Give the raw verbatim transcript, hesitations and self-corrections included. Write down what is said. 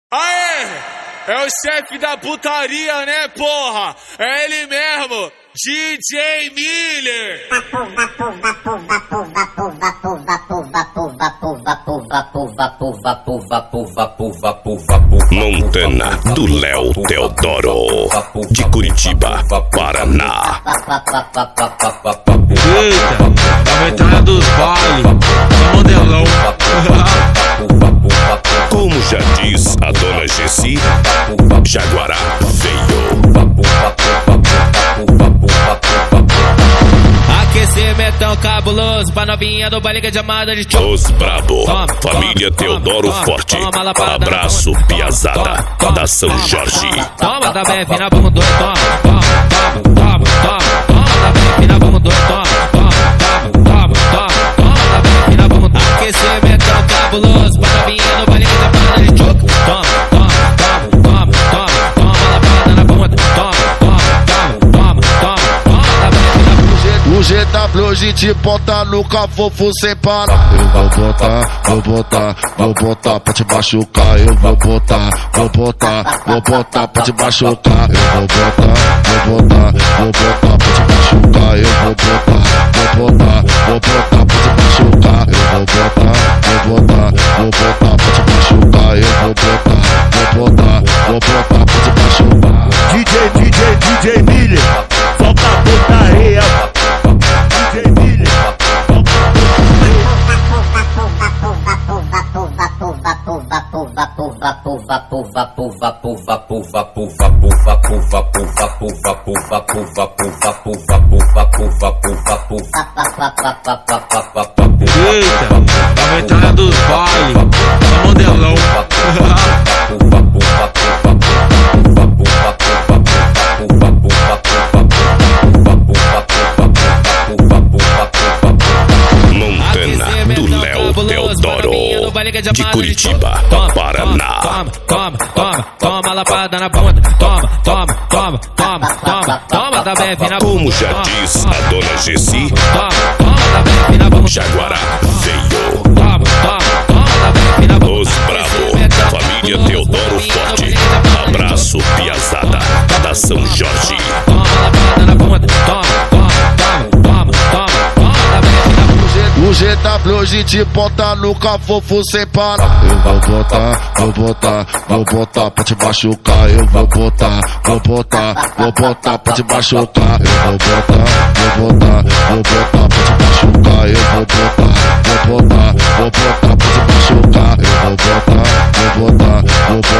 Aê! É o chefe da putaria, né, porra? É ele mesmo, D J Miller. Montana do Léo Teodoro, de Curitiba, Paraná. Eita, a entrada dos bailes, é modelão. Como já diz a dona Jessi, Jaguará veio. Aquecimentão cabuloso pra novinha do baile que é chamada de tchô. Os brabo, Toma, família toma, Teodoro toma, Forte. toma, lapada, Abraço, toma, piazada toma, da São toma, Jorge. Toma, da B F na bunda, toma, toma, toma, toma, toma, toma, da B F na bunda, toma, toma, toma, toma, toma, toma, da B F na bunda. Aquecimentão cabuloso pra novinha do baile que é chamada de tchô. Toma, toma, toma, toma, toma, toma, lapada na bunda, toma, toma, toma, toma, toma, toma, da B F na bunda. O G W hoje te bota no cafofo sem parar. Eu vou botar, vou botar, vou botar pra te machucar. Eu vou botar, vou botar, vou botar pra te machucar. Eu vou botar, vou botar, vou botar pra te machucar. Eu vou botar, vou botar, vou botar pra te machucar. Eu vou botar, vou botar, vou botar pra te machucar. Eu vou botar, vou botar, vou botar pra te machucar. D J, D J, D J Miller, solta a putaria. D J Miller, Eita, a entrada dos bailes, é modelão. Montana do Léo Teodoro, de Curitiba, Paraná. Toma, toma, toma, toma, lapada na bunda. Toma, toma, toma, toma, toma, toma, da B F na bunda. Como já diz a dona Jessi, Toma, toma, da B F na bunda. Jaguará veio. Toma, toma, toma, da B F na bunda. Os brabo, família Teodoro Forte. Abraço, piazada da São Jorge. Toma, lapada na bunda. Toma, toma, toma, toma, toma, toma, da B F na bunda. O G W hoje te bota no cafofo sem parar. Eu vou botar, vou botar, vou botar pra te machucar. Eu vou botar, vou botar, vou botar pra te machucar. Eu vou botar, vou botar, vou botar pra te machucar. Eu vou botar, vou botar, vou botar pra te machucar. Eu vou botar, vou botar, vou botar.